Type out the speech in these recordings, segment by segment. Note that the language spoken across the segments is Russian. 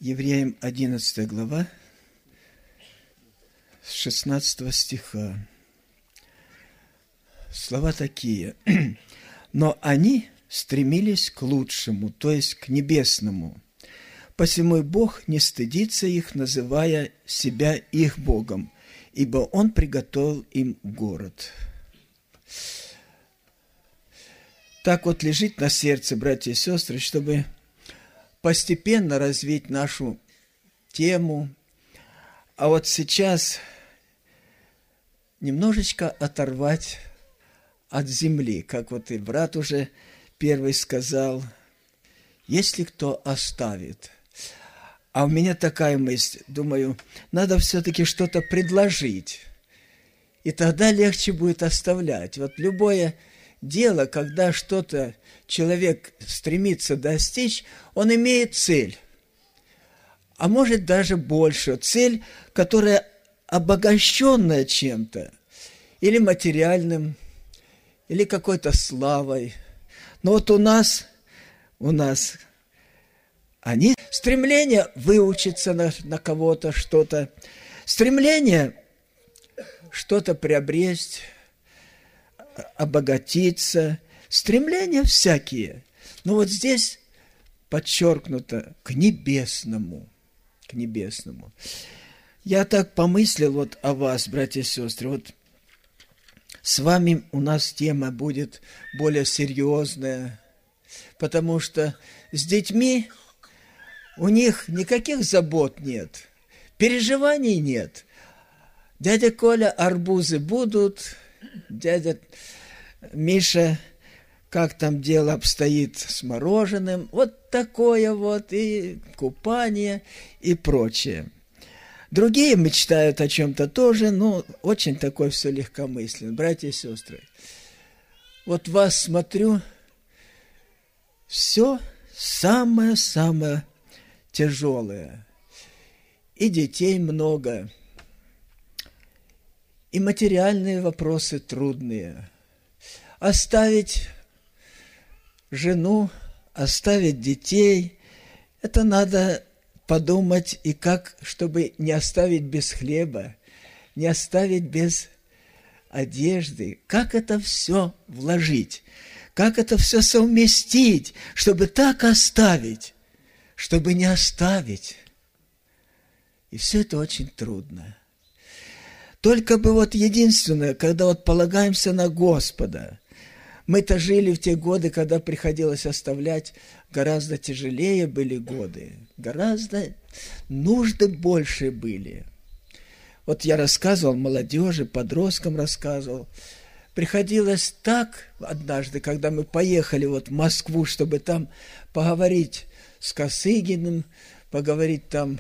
Евреям 11 глава, с 16 стиха. Слова такие. «Но они стремились к лучшему, то есть к небесному. Посему и Бог не стыдится их, называя себя их Богом, ибо Он приготовил им город». Так вот лежит на сердце, братья и сестры, чтобы постепенно развить нашу тему. А вот сейчас немножечко оторвать от земли, как вот и брат уже первый сказал, если кто оставит. А у меня такая мысль, думаю, надо все-таки что-то предложить, и тогда легче будет оставлять. Вот любое дело, когда что-то человек стремится достичь, он имеет цель, а может даже больше, цель, которая обогащенная чем-то, или материальным, или какой-то славой. Но вот у нас они стремление выучиться на кого-то, что-то, стремление что-то приобрести, обогатиться, стремления всякие. Но вот здесь подчеркнуто к небесному, к небесному. Я так помыслил вот о вас, братья и сестры, вот с вами у нас тема будет более серьезная, потому что с детьми у них никаких забот нет, переживаний нет. Дядя Коля, арбузы будут, дядя Миша, как там дело обстоит с мороженым, вот такое вот, и купание, и прочее. Другие мечтают о чем-то тоже, но очень такое все легкомысленно. Братья и сестры, вот вас смотрю, все самое-самое тяжелое. И детей много, и материальные вопросы трудные. Оставить жену, оставить детей, это надо подумать, и как, чтобы не оставить без хлеба, не оставить без одежды, как это все вложить, как это все совместить, чтобы так оставить, чтобы не оставить. И все это очень трудно. Только бы вот единственное, когда вот полагаемся на Господа, мы-то жили в те годы, когда приходилось оставлять, гораздо тяжелее были годы, гораздо нужды больше были. Вот я рассказывал молодежи, подросткам рассказывал. Приходилось так однажды, когда мы поехали вот в Москву, чтобы там поговорить с Косыгиным, поговорить там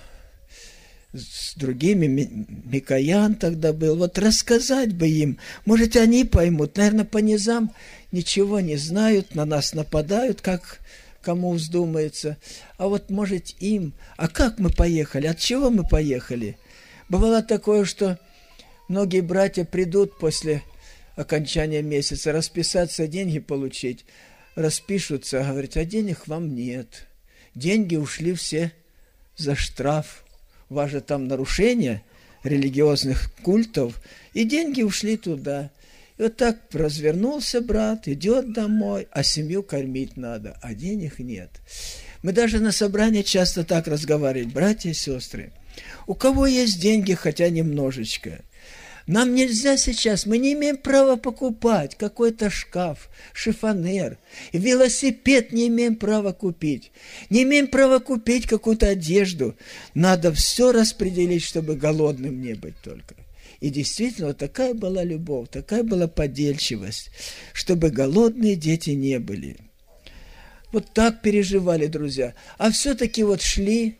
с другими, Микоян тогда был, вот рассказать бы им, может, они поймут, наверное, по низам ничего не знают, на нас нападают, как кому вздумается, а вот, может, им, а как мы поехали, от чего мы поехали? Бывало такое, что многие братья придут после окончания месяца расписаться, деньги получить, распишутся, говорят, а денег вам нет, деньги ушли все за штраф, у вас же там нарушение религиозных культов, и деньги ушли туда. И вот так развернулся брат, идет домой, а семью кормить надо, а денег нет. Мы даже на собрании часто так разговариваем, братья и сестры. У кого есть деньги, хотя немножечко, нам нельзя сейчас, мы не имеем права покупать какой-то шкаф, шифонер, велосипед не имеем права купить, не имеем права купить какую-то одежду. Надо все распределить, чтобы голодным не быть только. И действительно, вот такая была любовь, такая была подельчивость, чтобы голодные дети не были. Вот так переживали, друзья. А все-таки вот шли,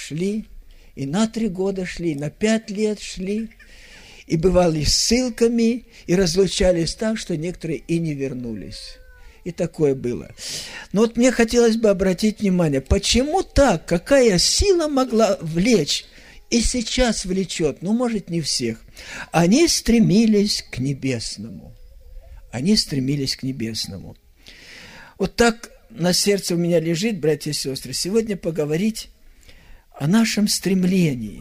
и на 3 года шли, на 5 лет шли, и бывали ссылками, и разлучались так, что некоторые и не вернулись. И такое было. Но вот мне хотелось бы обратить внимание, почему так? Какая сила могла влечь? И сейчас влечет, ну, может, не всех. Они стремились к небесному. Они стремились к небесному. Вот так на сердце у меня лежит, братья и сестры, сегодня поговорить о нашем стремлении,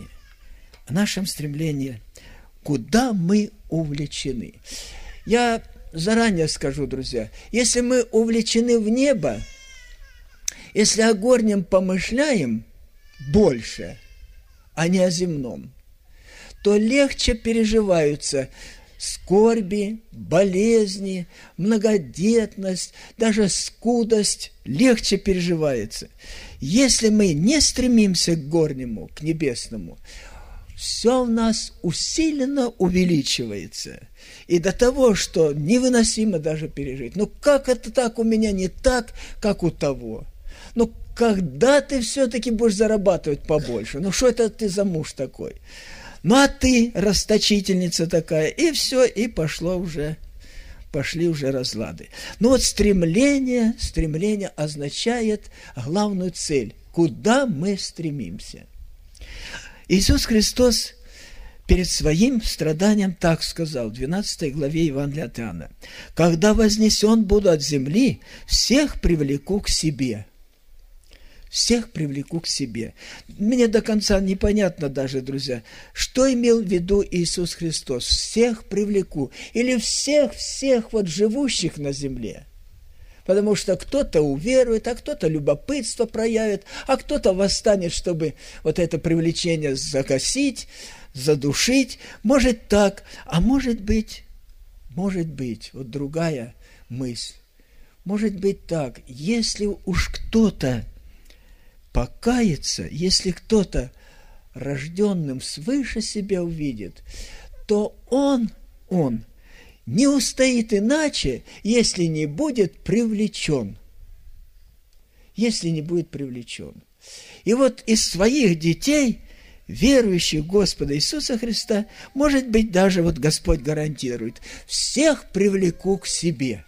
куда мы увлечены. Я заранее скажу, друзья, если мы увлечены в небо, если о горнем помышляем больше, а не о земном, то легче переживаются скорби, болезни, многодетность, даже скудость легче переживается. Если мы не стремимся к горнему, к небесному, все в нас усиленно увеличивается. И до того, что невыносимо даже пережить. Ну, как это так у меня не так, как у того? Ну, когда ты все-таки будешь зарабатывать побольше? Ну, что это ты за муж такой? Ну, а ты расточительница такая. И все, и пошли уже разлады. Ну, вот стремление означает главную цель. Куда мы стремимся? Иисус Христос перед своим страданием так сказал в 12 главе Евангелия от Иоанна: «Когда вознесен буду от земли, всех привлеку к себе». Всех привлеку к себе. Мне до конца непонятно даже, друзья, что имел в виду Иисус Христос. Всех привлеку. Или всех вот живущих на земле. Потому что кто-то уверует, а кто-то любопытство проявит, а кто-то восстанет, чтобы вот это привлечение загасить, задушить. Может так, а может быть, вот другая мысль. Может быть так, если уж кто-то покается, если кто-то рожденным свыше себя увидит, то он не устоит иначе, если не будет привлечен. Если не будет привлечен. И вот из своих детей, верующих в Господа Иисуса Христа, может быть, даже вот Господь гарантирует, всех привлеку к себе.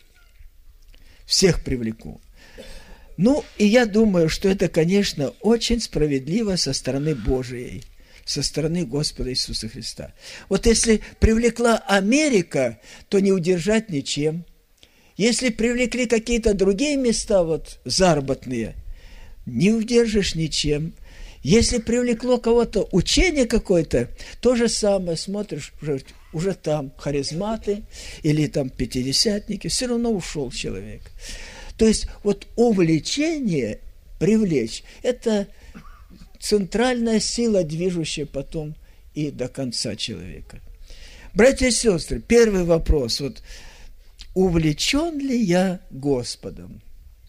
Всех привлеку. Ну, и я думаю, что это, конечно, очень справедливо со стороны Божией, со стороны Господа Иисуса Христа. Вот если привлекла Америка, то не удержать ничем. Если привлекли какие-то другие места, вот заработные, не удержишь ничем. Если привлекло кого-то учение какое-то, то же самое, смотришь, уже там харизматы или там пятидесятники, все равно ушел человек. То есть вот увлечение, привлечь, это центральная сила, движущая потом и до конца человека. Братья и сестры, первый вопрос. Вот, увлечен ли я Господом?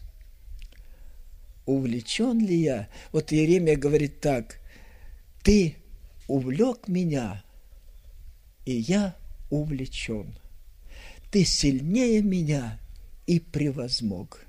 Увлечен ли я? Вот Иеремия говорит так: ты увлек меня, и я увлечен. Ты сильнее меня и превозмог.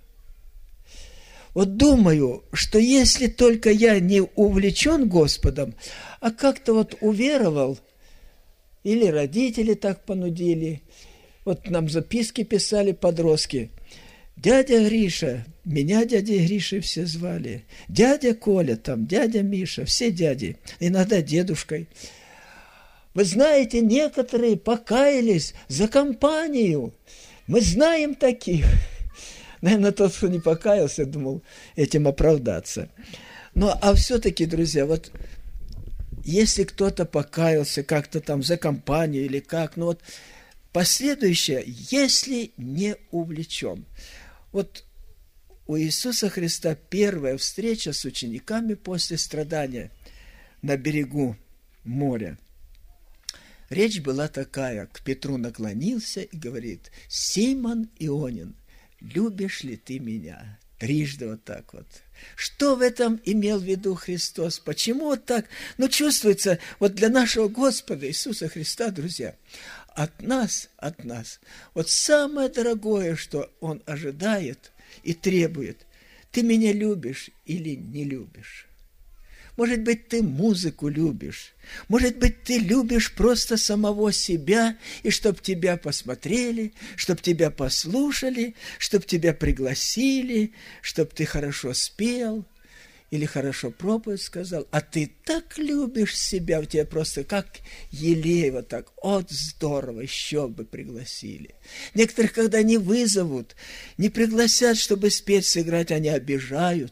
Вот думаю, что если только я не увлечен Господом, а как-то вот уверовал, или родители так понудили, вот нам записки писали подростки: дядя Гриша, меня дядей Гришей все звали, дядя Коля, там, дядя Миша, все дяди, иногда дедушкой. Вы знаете, некоторые покаялись за компанию. Мы знаем таких. Наверное, тот, кто не покаялся, думал этим оправдаться. Ну, а все-таки, друзья, вот если кто-то покаялся как-то там за компанию или как, ну вот последующее, если не увлечен. Вот у Иисуса Христа первая встреча с учениками после страдания на берегу моря. Речь была такая: к Петру наклонился и говорит: «Симон Ионин, любишь ли ты меня?» Трижды вот так вот. Что в этом имел в виду Христос? Почему вот так? Ну, чувствуется, вот для нашего Господа Иисуса Христа, друзья, от нас, вот самое дорогое, что Он ожидает и требует: ты меня любишь или не любишь? Может быть, ты музыку любишь. Может быть, ты любишь просто самого себя, и чтоб тебя посмотрели, чтоб тебя послушали, чтоб тебя пригласили, чтоб ты хорошо спел или хорошо проповедь сказал. А ты так любишь себя, у тебя просто как елей, вот так: от здорово, еще бы пригласили. Некоторых, когда не вызовут, не пригласят, чтобы спеть, сыграть, они обижаются.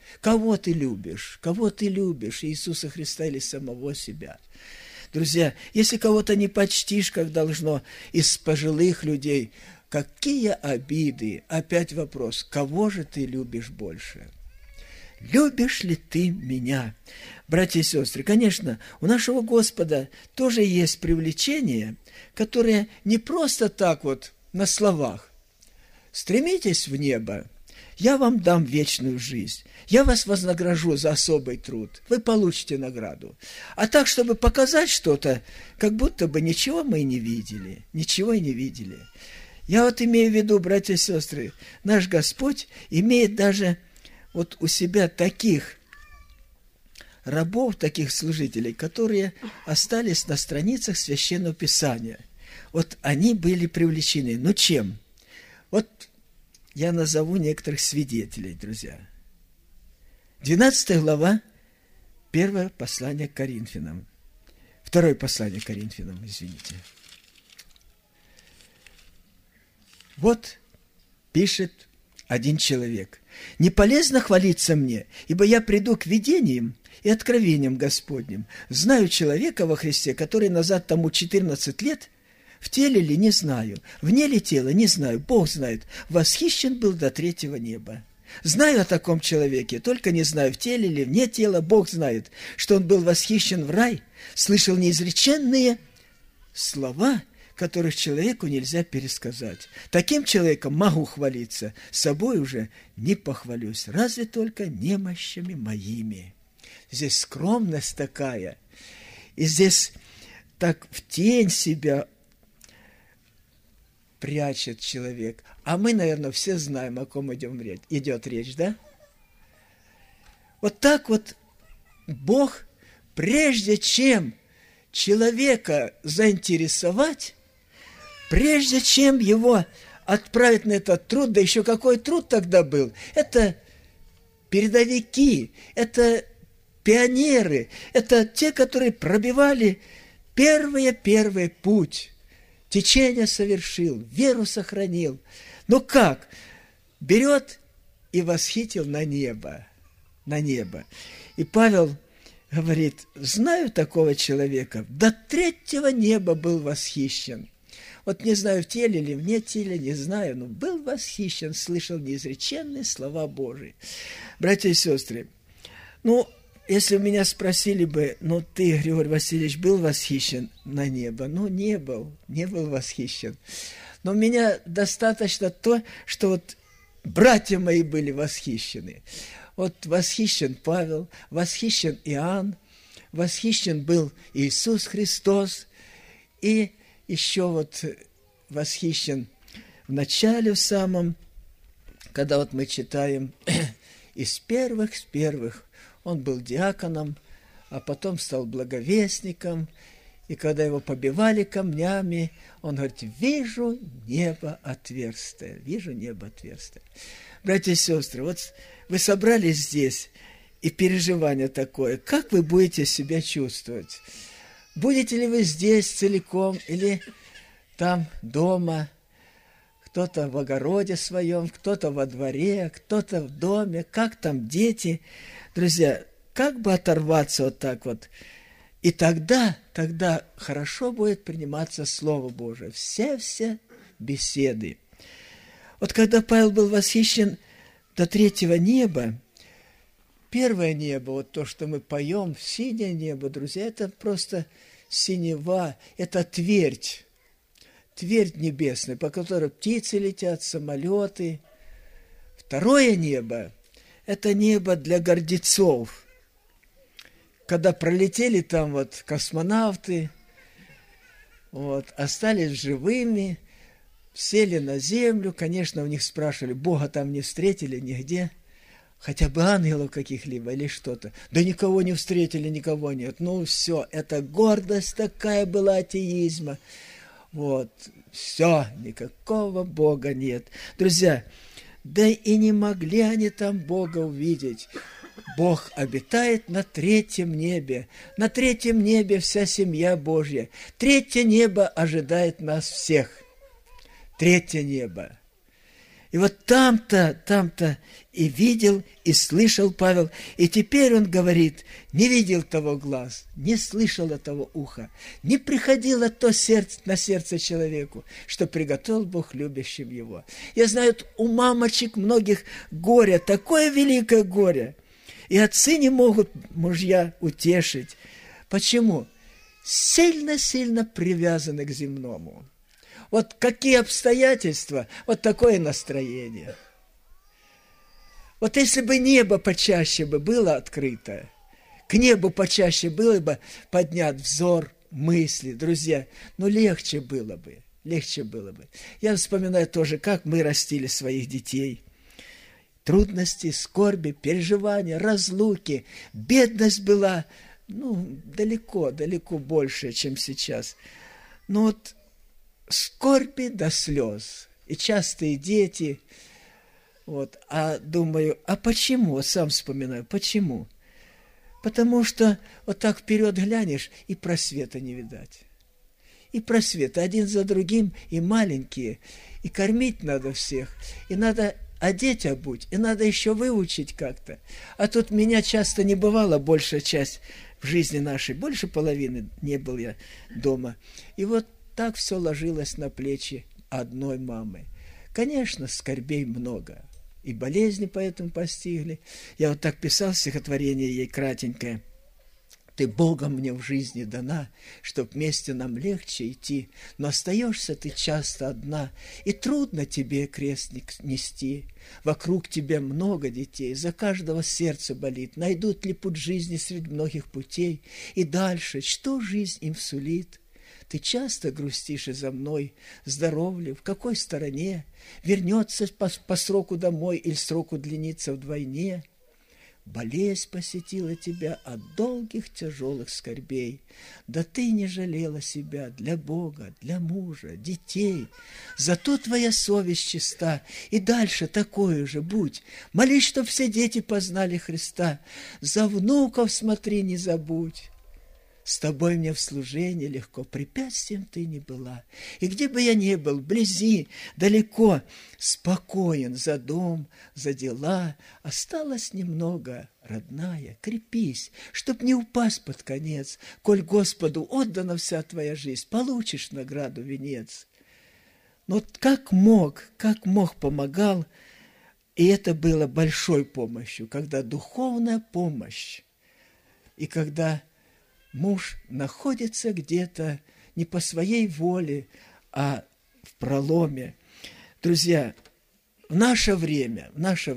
Кого ты любишь? Кого ты любишь? Иисуса Христа или самого себя? Друзья, если кого-то не почтишь, как должно, из пожилых людей, какие обиды? Опять вопрос, кого же ты любишь больше? Любишь ли ты меня? Братья и сестры, конечно, у нашего Господа тоже есть привлечение, которое не просто так вот на словах. Стремитесь в небо, я вам дам вечную жизнь, я вас вознагражу за особый труд, вы получите награду. А так, чтобы показать что-то, как будто бы ничего мы и не видели, ничего и не видели. Я вот имею в виду, братья и сестры, наш Господь имеет даже вот у себя таких рабов, таких служителей, которые остались на страницах Священного Писания. Вот они были привлечены. Ну чем? Вот я назову некоторых свидетелей, друзья. 12 глава, 1 послание к Коринфянам. 2 послание к Коринфянам, извините. Вот пишет один человек. «Не полезно хвалиться мне, ибо я приду к видениям и откровениям Господним. Знаю человека во Христе, который назад тому 14 лет, в теле ли не знаю, вне ли тела не знаю, Бог знает, восхищен был до 3-го неба. Знаю о таком человеке, только не знаю, в теле ли вне тела, Бог знает, что он был восхищен в рай, слышал неизреченные слова, которых человеку нельзя пересказать. Таким человеком могу хвалиться, собой уже не похвалюсь, разве только немощами моими». Здесь скромность такая, и здесь так в тень себя прячет человек. А мы, наверное, все знаем, о ком идет речь, да? Вот так вот Бог, прежде чем человека заинтересовать, прежде чем его отправить на этот труд, да еще какой труд тогда был, это передовики, это пионеры, это те, которые пробивали первый путь, течение совершил, веру сохранил. Ну как? Берет и восхитил на небо, на небо. И Павел говорит, знаю такого человека, до 3-го неба был восхищен. Вот не знаю, в теле или вне тела, не знаю, но был восхищен, слышал неизреченные слова Божии. Братья и сестры, ну, если меня спросили бы, ну, ты, Григорий Васильевич, был восхищен на небо? Ну, не был восхищен. Но меня достаточно то, что вот братья мои были восхищены. Вот восхищен Павел, восхищен Иоанн, восхищен был Иисус Христос, и еще вот восхищен в начале в самом, когда вот мы читаем из первых, он был диаконом, а потом стал благовестником, и когда его побивали камнями, он говорит, вижу небо отверстие. Братья и сестры, вот вы собрались здесь, и переживание такое, как вы будете себя чувствовать? Будете ли вы здесь целиком, или там дома, кто-то в огороде своем, кто-то во дворе, кто-то в доме, как там дети? Друзья, как бы оторваться вот так вот? И тогда хорошо будет приниматься Слово Божие. Все беседы. Вот когда Павел был восхищен до 3-го неба, 1-е небо, вот то, что мы поем, синее небо, друзья, это просто синева, это твердь небесная, по которой птицы летят, самолеты. 2-е небо – это небо для гордецов. Когда пролетели там вот космонавты, вот, остались живыми, сели на землю, конечно, у них спрашивали, Бога там не встретили нигде, хотя бы ангелов каких-либо или что-то. Да никого не встретили, никого нет. Ну все, это гордость такая была атеизма. Вот, все, никакого Бога нет. Друзья, да и не могли они там Бога увидеть. Бог обитает на 3-м небе. На 3-м небе вся семья Божья. 3-е небо ожидает нас всех. 3-е небо. И вот там-то и видел, и слышал Павел. И теперь он говорит, не видел того глаз, не слышало того уха, не приходило то на сердце человеку, что приготовил Бог любящим его. Я знаю, у мамочек многих горе, такое великое горе. И отцы не могут мужья утешить. Почему? Сильно-сильно привязаны к земному. Вот какие обстоятельства, вот такое настроение. Вот если бы небо почаще бы было открыто, к небу почаще было бы поднят взор, мысли, друзья, ну легче было бы. Я вспоминаю тоже, как мы растили своих детей. Трудности, скорби, переживания, разлуки, бедность была, далеко больше, чем сейчас. Но вот скорби до слез, и частые дети, думаю, почему, сам вспоминаю, почему? Потому что вот так вперед глянешь, и просвета не видать. И просвета один за другим, и маленькие, и кормить надо всех, и надо одеть, обуть, и надо еще выучить как-то. А тут меня часто не бывало, большая часть в жизни нашей, больше половины не был я дома. И вот так все ложилось на плечи одной мамы. Конечно, скорбей много, и болезни поэтому постигли. Я вот так писал стихотворение ей кратенькое. «Ты Богом мне в жизни дана, чтоб вместе нам легче идти, но остаешься ты часто одна, и трудно тебе крест нести. Вокруг тебя много детей, за каждого сердце болит, найдут ли путь жизни среди многих путей, и дальше, что жизнь им сулит? Ты часто грустишь из-за мной, здоров ли, в какой стороне, вернется по сроку домой или срок удлинится вдвойне. Болезнь посетила тебя от долгих тяжелых скорбей, да ты не жалела себя для Бога, для мужа, детей. Зато твоя совесть чиста, и дальше такое же будь. Молись, чтоб все дети познали Христа, за внуков смотри, не забудь. С тобой мне в служении легко, препятствием ты не была. И где бы я ни был, вблизи, далеко, спокоен за дом, за дела. Осталось немного, родная, крепись, чтоб не упасть под конец. Коль Господу отдана вся твоя жизнь, получишь награду венец. Но как мог помогал, и это было большой помощью, когда духовная помощь, и когда муж находится где-то не по своей воле, а в проломе. Друзья, в наше время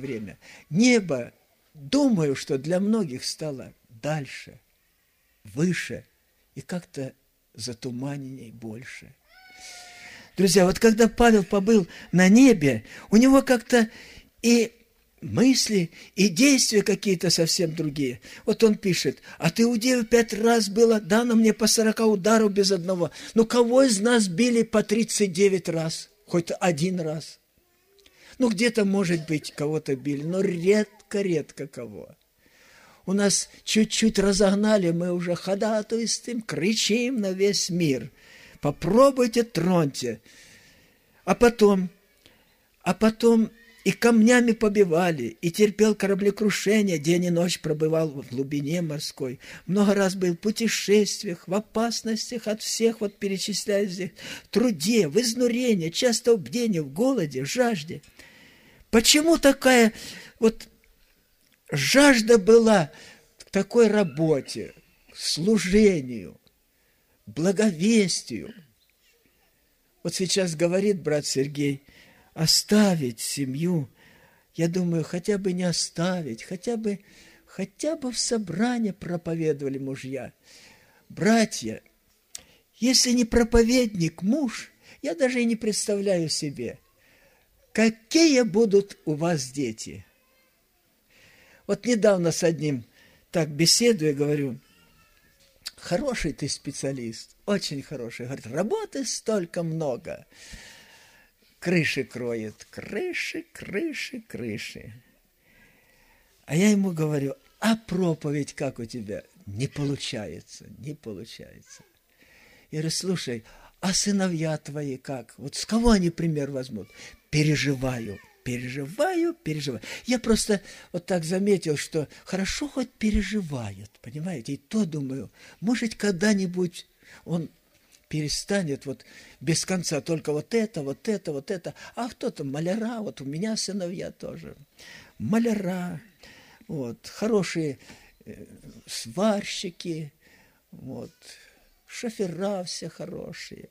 небо, думаю, что для многих стало дальше, выше и как-то затуманенней больше. Друзья, вот когда Павел побыл на небе, у него как-то и мысли и действия какие-то совсем другие. Вот он пишет: от Иудеев 5 раз было дано мне по 40 ударов без одного. Ну, кого из нас били по 39 раз? Хоть один раз. Ну, где-то, может быть, кого-то били, но редко кого. У нас чуть-чуть разогнали, мы уже ходатайствуем, кричим на весь мир. Попробуйте, троньте. А потом и камнями побивали, и терпел кораблекрушение, день и ночь пробывал в глубине морской. Много раз был в путешествиях, в опасностях от всех, вот перечисляю здесь, в труде, в изнурении, часто в бдении, в голоде, в жажде. Почему такая вот жажда была к такой работе, к служению, благовестию? Вот сейчас говорит брат Сергей, оставить семью, я думаю, хотя бы не оставить, хотя бы в собрании проповедовали мужья. Братья, если не проповедник муж, я даже и не представляю себе, какие будут у вас дети. Вот недавно с одним так беседую, говорю: хороший ты специалист, очень хороший. Говорит, работы столько много. Крыши кроет, крыши. А я ему говорю: а проповедь как у тебя? Не получается. Я говорю: слушай, а сыновья твои как? Вот с кого они пример возьмут? Переживаю. переживаю. Я просто вот так заметил, что хорошо хоть переживает, понимаете? И то думаю, может, когда-нибудь он перестанет вот без конца только вот это. А кто-то маляра, вот у меня сыновья тоже. Маляра, вот, хорошие сварщики, вот, шофера все хорошие.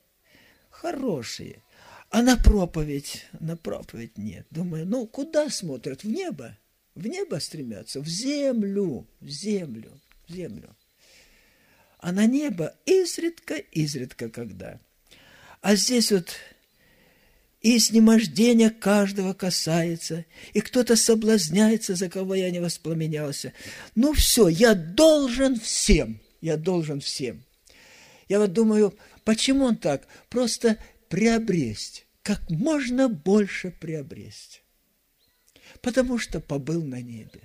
А на проповедь нет. Думаю, ну, куда смотрят? В небо стремятся, в землю. А на небо изредка когда. А здесь вот и изнемождение каждого касается, и кто-то соблазняется, за кого я не воспламенялся. Ну все, я должен всем. Я вот думаю, почему он так? Просто приобресть, как можно больше приобресть. Потому что побыл на небе.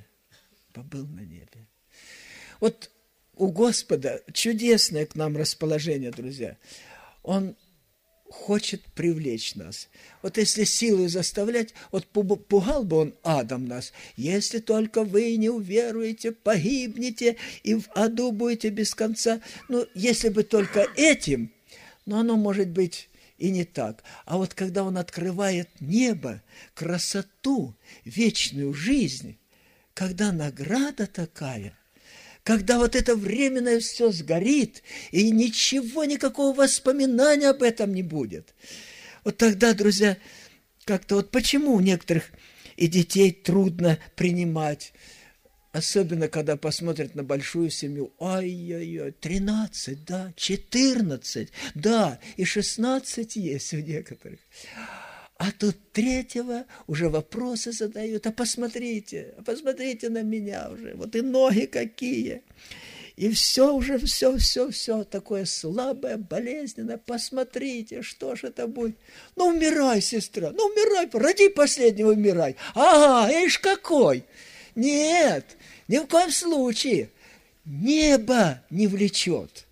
Вот у Господа чудесное к нам расположение, друзья. Он хочет привлечь нас. Вот если силой заставлять, вот пугал бы он адом нас. Если только вы не уверуете, погибнете и в аду будете без конца. Ну, если бы только этим, но оно может быть и не так. А вот когда он открывает небо, красоту, вечную жизнь, когда награда такая, когда вот это временное все сгорит, и никакого воспоминания об этом не будет. Вот тогда, друзья, как-то вот почему у некоторых и детей трудно принимать, особенно когда посмотрят на большую семью. Ой-ой-ой, 13, да, 14, да, и 16 есть у некоторых. А тут третьего уже вопросы задают. А посмотрите на меня уже. Вот и ноги какие. И все такое слабое, болезненное. Посмотрите, что же это будет. Ну, умирай, сестра, умирай, роди последнего, умирай. Ага, ишь какой. Нет, ни в коем случае. Небо не влечет.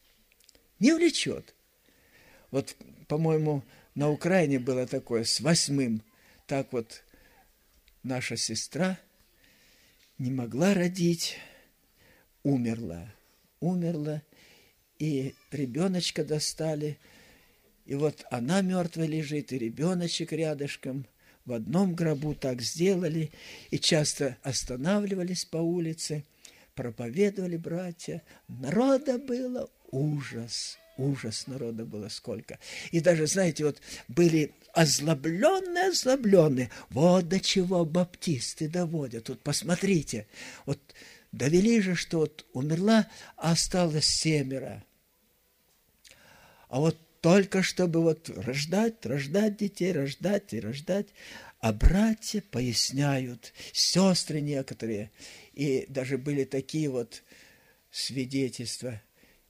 Вот, по-моему, на Украине было такое, с 8-м. Так вот, наша сестра не могла родить, умерла. И ребеночка достали. И вот она мертвая лежит, и ребеночек рядышком. В одном гробу так сделали. И часто останавливались по улице, проповедовали братья. Народа было ужас народа было сколько. И даже, знаете, вот были озлобленные. Вот до чего баптисты доводят. Вот посмотрите, вот довели же, что вот умерла, а осталось 7. А вот только чтобы вот рождать детей, рождать. А братья поясняют, сестры некоторые, и даже были такие вот свидетельства.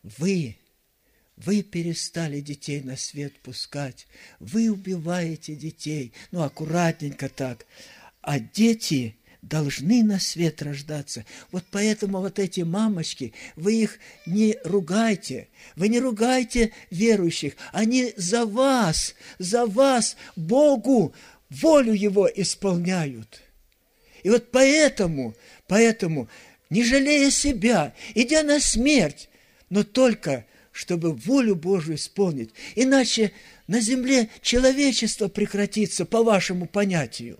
Вы перестали детей на свет пускать, вы убиваете детей, аккуратненько так, а дети должны на свет рождаться. Вот поэтому вот эти мамочки, вы их не ругайте, верующих, они за вас, Богу, волю Его исполняют. И вот поэтому, не жалея себя, идя на смерть, но только чтобы волю Божию исполнить. Иначе на земле человечество прекратится по вашему понятию.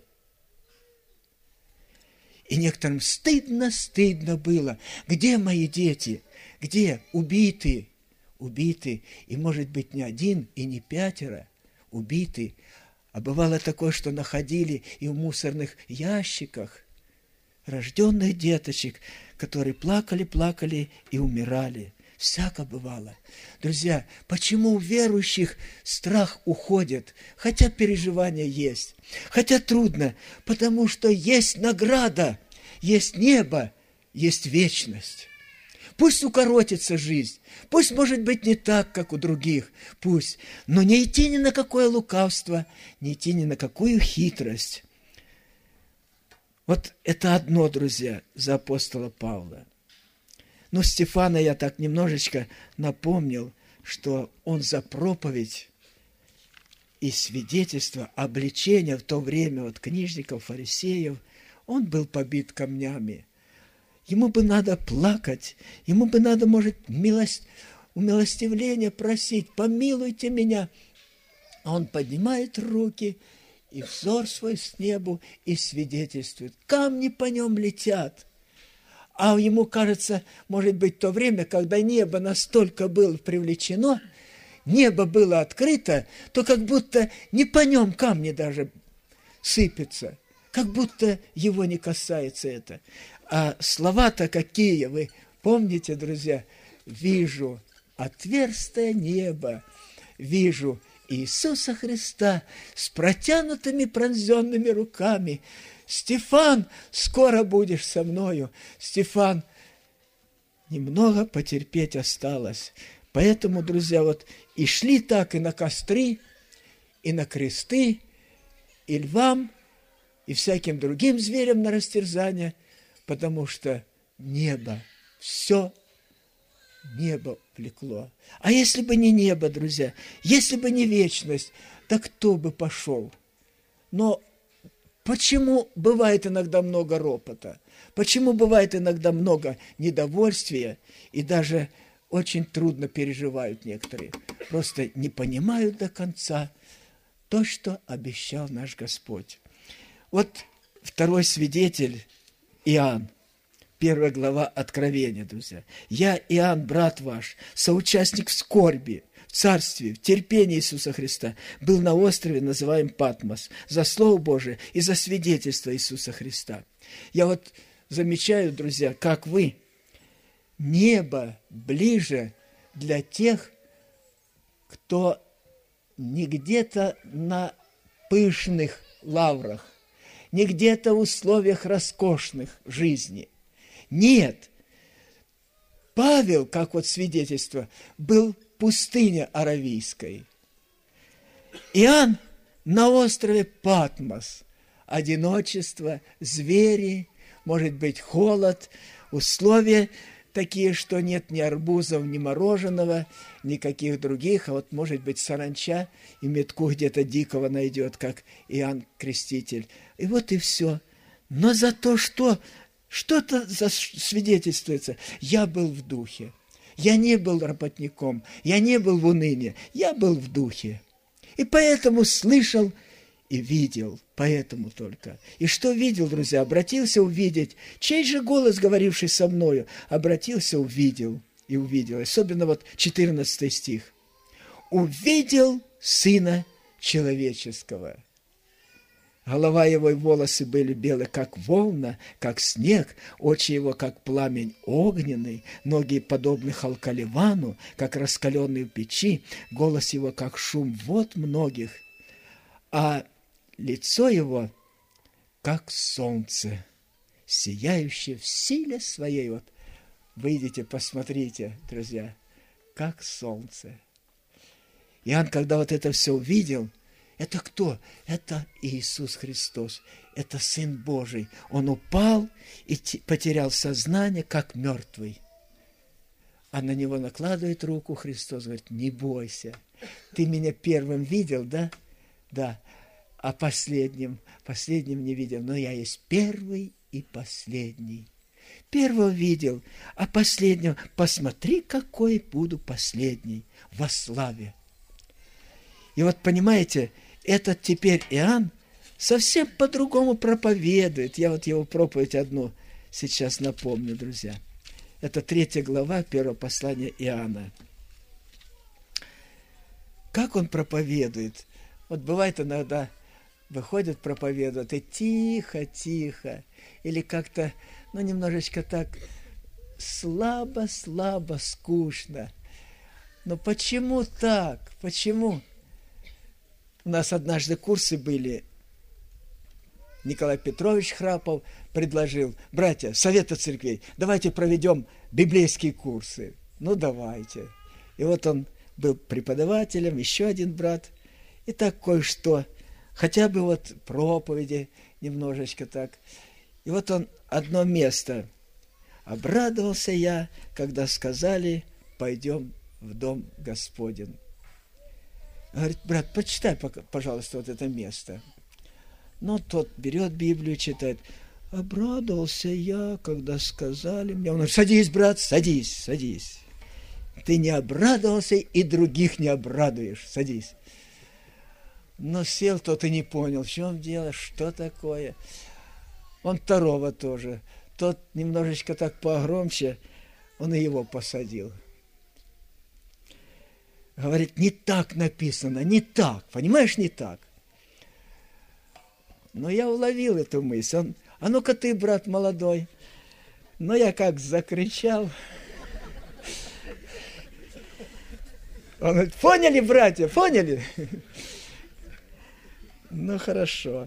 И некоторым стыдно было. Где мои дети? Где? Убиты. И, может быть, не 1 и не 5 убиты. А бывало такое, что находили и в мусорных ящиках рожденных деточек, которые плакали и умирали. Всяко бывало. Друзья, почему у верующих страх уходит, хотя переживания есть, хотя трудно, потому что есть награда, есть небо, есть вечность. Пусть укоротится жизнь, пусть, может быть, не так, как у других, пусть, но не идти ни на какое лукавство, не идти ни на какую хитрость. Вот это одно, друзья, за апостола Павла. Но Стефана я так немножечко напомнил, что он за проповедь и свидетельство, обличение в то время от книжников, фарисеев, он был побит камнями. Ему бы надо плакать, ему бы надо, может, умилостивления просить, помилуйте меня. А он поднимает руки и взор свой с небу и свидетельствует. Камни по нем летят. А ему кажется, может быть, то время, когда небо настолько было привлечено, небо было открыто, то как будто не по нем камни даже сыпятся, как будто его не касается это. А слова-то какие, вы помните, друзья? «Вижу отверстое небо, вижу Иисуса Христа с протянутыми пронзенными руками. Стефан, скоро будешь со мною». Стефан, немного потерпеть осталось. Поэтому, друзья, вот и шли так и на костры, и на кресты, и львам, и всяким другим зверям на растерзание, потому что небо, все небо влекло. А если бы не небо, друзья, если бы не вечность, то кто бы пошел? Но почему бывает иногда много ропота? Почему бывает иногда много недовольствия и даже очень трудно переживают некоторые? Просто не понимают до конца то, что обещал наш Господь. Вот второй свидетель Иоанн, 1 глава Откровения, друзья. «Я, Иоанн, брат ваш, соучастник в скорби, в царстве, в терпении Иисуса Христа, был на острове, называем Патмос, за Слово Божие и за свидетельство Иисуса Христа». Я вот замечаю, друзья, как вы, небо ближе для тех, кто не где-то на пышных лаврах, не где-то в условиях роскошных жизни. Нет. Павел, как вот свидетельство, был в пустыне Аравийской. Иоанн на острове Патмос. Одиночество, звери, может быть, холод, условия такие, что нет ни арбузов, ни мороженого, никаких других, а вот, может быть, саранча и метку где-то дикого найдет, как Иоанн Креститель. И вот и все. Но за то, что-то засвидетельствуется. Я был в духе. Я не был работником. Я не был в унынии. Я был в духе. И поэтому слышал и видел. Поэтому только. И что видел, друзья? Обратился увидеть. Чей же голос, говоривший со мною? Обратился, увидел и увидел. Особенно вот 14 стих. «Увидел Сына Человеческого». Голова его и волосы были белы, как волна, как снег, очи его, как пламень огненный, ноги подобны халкаливану, как раскаленные в печи, голос его, как шум вод многих, а лицо его, как солнце, сияющее в силе своей. Вот выйдите, посмотрите, друзья, как солнце. Иоанн, когда вот это все увидел, это кто? Это Иисус Христос, это Сын Божий. Он упал и потерял сознание, как мертвый. А на него накладывает руку Христос, говорит: не бойся, ты меня первым видел, да? Да. А последним не видел, но я есть первый и последний. Первого видел, а последнего посмотри, какой буду последний во славе. И вот понимаете, этот теперь Иоанн совсем по-другому проповедует. Я вот его проповедь одну сейчас напомню, друзья. Это 3 глава 1 послания Иоанна. Как он проповедует? Вот бывает иногда выходит проповедовать, и тихо, или как-то, немножечко так слабо, скучно. Но почему так? Почему? У нас однажды курсы были. Николай Петрович Храпов предложил: братья, Совета церквей, давайте проведем библейские курсы. Ну, давайте. И вот он был преподавателем, еще один брат. И так кое-что, хотя бы вот проповеди немножечко так. И вот он одно место. Обрадовался я, когда сказали: пойдем в дом Господень. Говорит, брат, почитай, пожалуйста, вот это место. Но тот берет Библию, читает. Обрадовался я, когда сказали мне. Он говорит, садись, брат, садись, садись. Ты не обрадовался и других не обрадуешь. Садись. Но сел тот и не понял, в чем дело, что такое. Он второго тоже. Тот немножечко так погромче, он и его посадил. Говорит, не так написано, не так, понимаешь, не так. Но я уловил эту мысль. Он, а ну-ка ты, брат молодой. Но я как закричал. Он говорит, поняли, братья, поняли? Ну, хорошо.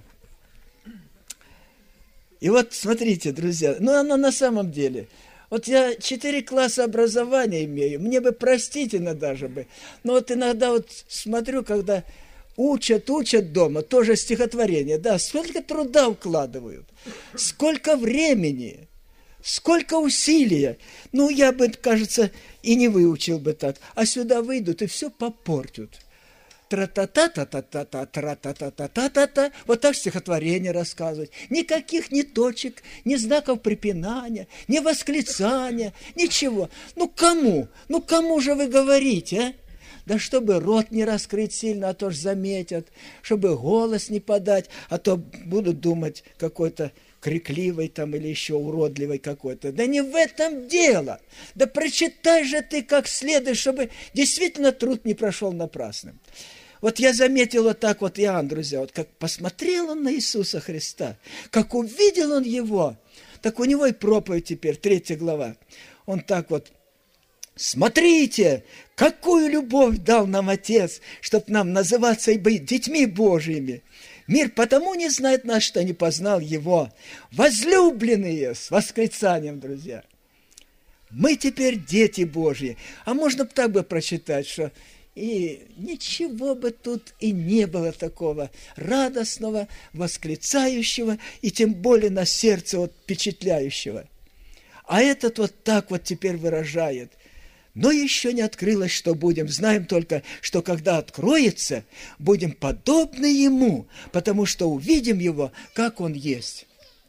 И вот, смотрите, друзья, ну, оно на самом деле. Вот я 4 класса образования имею, мне бы простительно даже бы. Но вот иногда вот смотрю, когда учат дома, тоже стихотворение, да, сколько труда вкладывают, сколько времени, сколько усилия. Ну, я бы, кажется, и не выучил бы так. А сюда выйдут и все попортят. Тра-та-та-та-та-та-та, тра-та-та-та-та-та-та. Вот так стихотворение рассказывать. Никаких ни точек, ни знаков препинания, ни восклицания, ничего. Ну, кому? Ну, кому же вы говорите, а? Да чтобы рот не раскрыть сильно, а то ж заметят, чтобы голос не подать, а то будут думать какой-то крикливый там или еще уродливый какой-то. Да не в этом дело. Да прочитай же ты как следует, чтобы действительно труд не прошел напрасным. Вот я заметил вот так вот Иоанн, друзья, вот как посмотрел он на Иисуса Христа, как увидел он Его, так у него и проповедь теперь, 3 глава. Он так вот, смотрите, какую любовь дал нам Отец, чтоб нам называться и быть детьми Божьими. Мир потому не знает нас, что не познал Его. Возлюбленные, с восклицанием, друзья. Мы теперь дети Божьи. А можно так бы прочитать, что и ничего бы тут и не было такого радостного, восклицающего, и тем более на сердце вот впечатляющего. А этот вот так вот теперь выражает. Но еще не открылось, что будем. Знаем только, что когда откроется, будем подобны Ему, потому что увидим Его, как Он есть.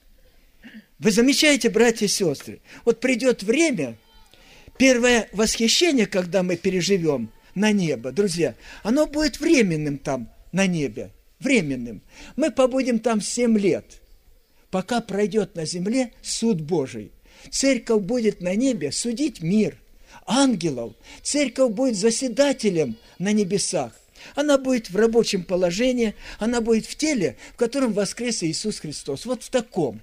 Вы замечаете, братья и сестры, вот придет время, первое восхищение, когда мы переживем на небо, друзья, оно будет временным там, на небе, временным. Мы побудем там 7 лет, пока пройдет на земле суд Божий. Церковь будет на небе судить мир, ангелов. Церковь будет заседателем на небесах. Она будет в рабочем положении, она будет в теле, в котором воскрес Иисус Христос. Вот в таком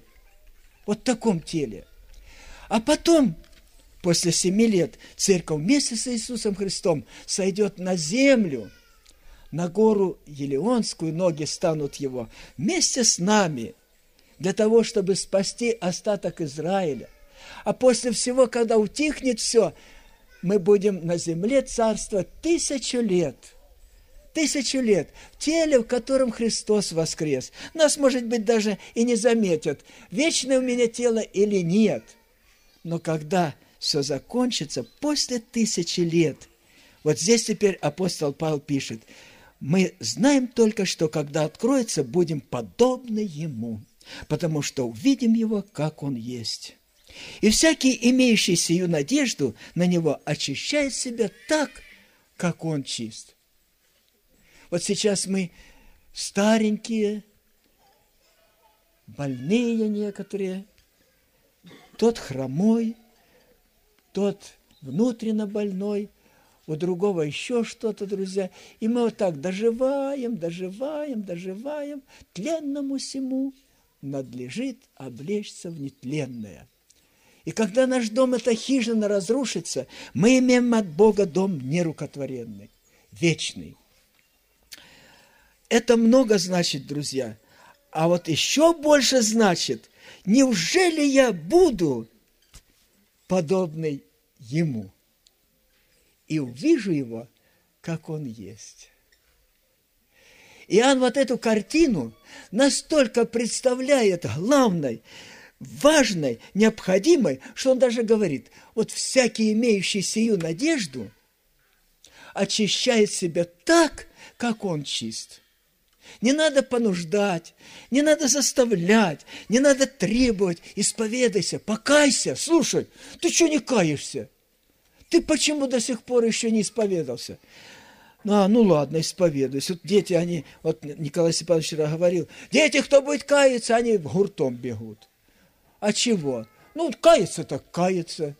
теле. А потом, после 7 лет, церковь вместе с Иисусом Христом сойдет на землю, на гору Елеонскую, ноги станут Его, вместе с нами, для того, чтобы спасти остаток Израиля. А после всего, когда утихнет все, мы будем на земле царствовать 1000 лет. 1000 лет в теле, в котором Христос воскрес. Нас, может быть, даже и не заметят, вечное у меня тело или нет. Но когда все закончится, после 1000 лет, вот здесь теперь апостол Павел пишет, мы знаем только, что когда откроется, будем подобны Ему, потому что увидим Его, как Он есть. И всякий, имеющий сию надежду на Него, очищает себя так, как Он чист. Вот сейчас мы старенькие, больные некоторые, тот хромой, тот внутренно больной, у другого еще что-то, друзья. И мы вот так доживаем, тленному сему надлежит облечься в нетленное. И когда наш дом, эта хижина, разрушится, мы имеем от Бога дом нерукотворенный, вечный. Это много значит, друзья. А вот еще больше значит, неужели я буду подобный Ему и увижу Его, как Он есть. Иоанн вот эту картину настолько представляет главной, важной, необходимой, что он даже говорит, вот всякий, имеющий сию надежду, очищает себя так, как Он чист. Не надо понуждать, не надо заставлять, не надо требовать. Исповедайся, покайся. Слушай, ты что не каешься? Ты почему до сих пор еще не исповедался? Ну ладно, исповедуюсь. Вот дети, они, вот Николай Степанович вчера говорил, дети, кто будет каяться, они гуртом бегут. А чего? Ну, каяться так каяться.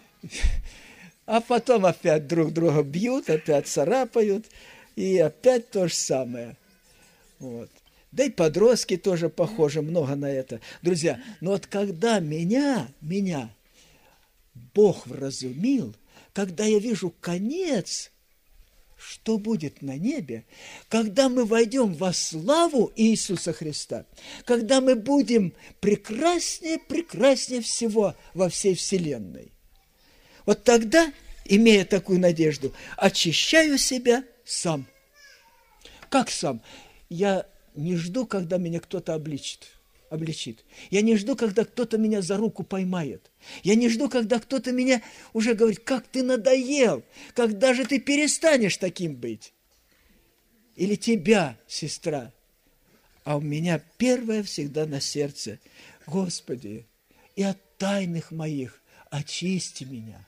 А потом опять друг друга бьют, опять царапают, и опять то же самое. Вот. Да и подростки тоже похожи много на это. Друзья, но вот когда меня Бог вразумил, когда я вижу конец, что будет на небе, когда мы войдем во славу Иисуса Христа, когда мы будем прекраснее всего во всей вселенной. Вот тогда, имея такую надежду, очищаю себя сам. Как сам? Я не жду, когда меня кто-то обличит. Я не жду, когда кто-то меня за руку поймает. Я не жду, когда кто-то меня уже говорит, как ты надоел, когда же ты перестанешь таким быть. Или тебя, сестра. А у меня первое всегда на сердце. Господи, и от тайных моих очисти меня.